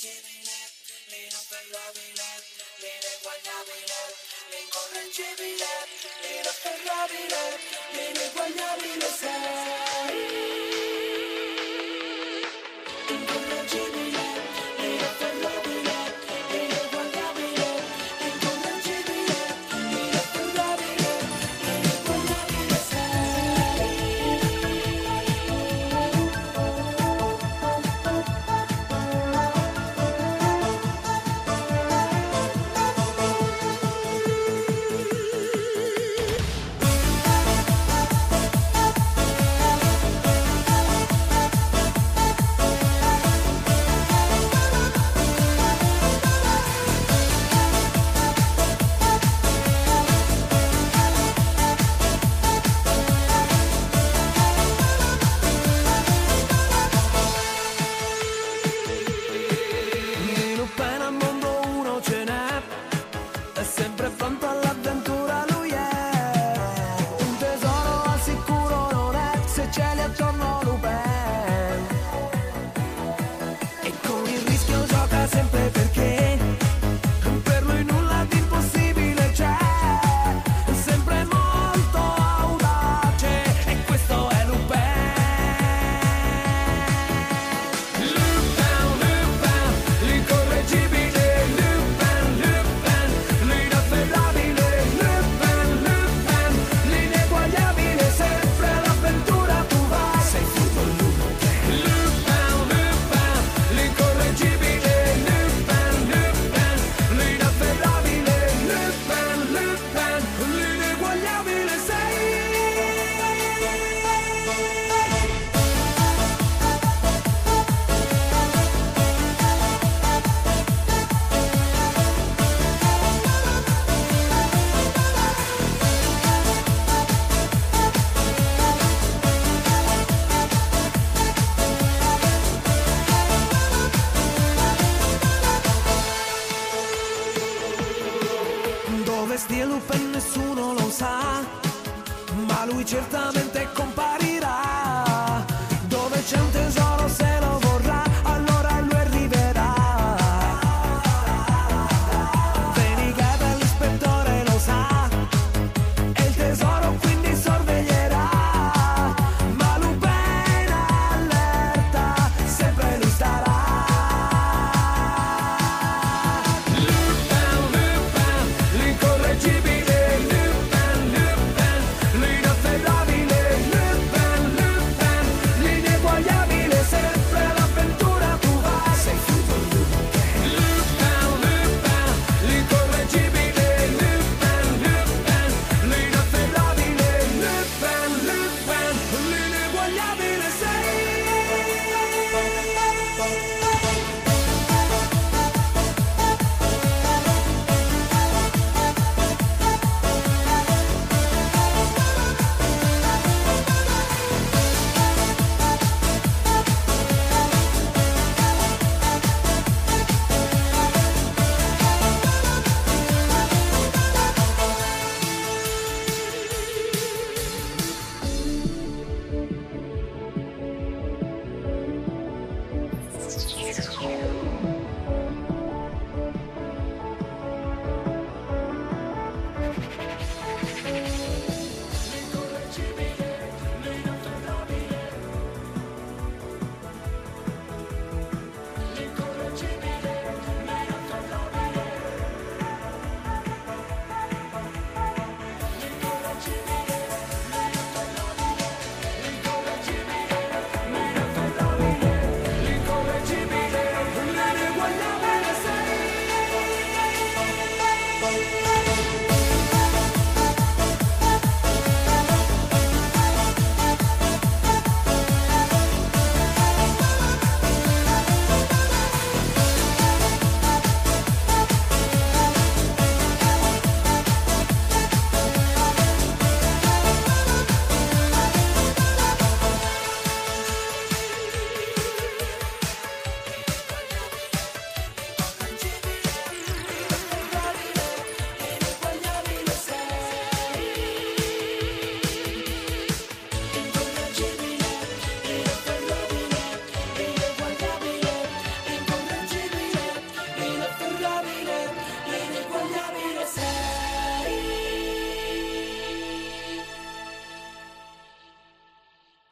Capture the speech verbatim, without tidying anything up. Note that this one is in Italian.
l'incorreggibile, l'inafferrabile, l'ineguagliabile, l'incorreggibile, l'inafferrabile, l'ineguagliabile sei. Incorreggibile, l'inafferrabile, l'ineguagliabile, l'incorreggibile, l'inafferrabile, l'ineguagliabile sei. Di Lupin al mondo uno ce n'è, è sempre pronto all'avventura, lui è un tesoro al sicuro, non è se ce li attorno Lupin, e con il rischio gioca sempre perché per lui nulla di impossibile c'è, è sempre molto audace e questo è Lupin. Lupin, Lupin, l'incorreggibile, Lupin, Lupin, l'inafferrabile, Lupin, Lupin, l'ineguagliabile, sempre all'avventura tu vai, sei furbo Lupin. Lupin, Lupin, l'incorreggibile, Lupin, Lupin, l'inafferrabile, Lupin, Lupin, l'ineguagliabile sei. Dove stia Lupin nessuno lo sa, ma lui certamente comparirà. Dove c'è un tesoro se lo vorrà, allora lui arriverà. Venigata l'ispettore lo sa, e il tesoro quindi sorveglierà. Ma Lupin allerta, sempre lui starà. Lupin, Lupin, l'incorreggibile, Lupin, Lupin, l'inafferrabile, Lupin, Lupin, l'ineguagliabile, sempre all'avventura tu vai, sei furbo Lupin. Lupin, Lupin, l'incorreggibile, Lupin, Lupin, l'inafferrabile, Lupin, Lupin, l'ineguagliabile sei. Thank you.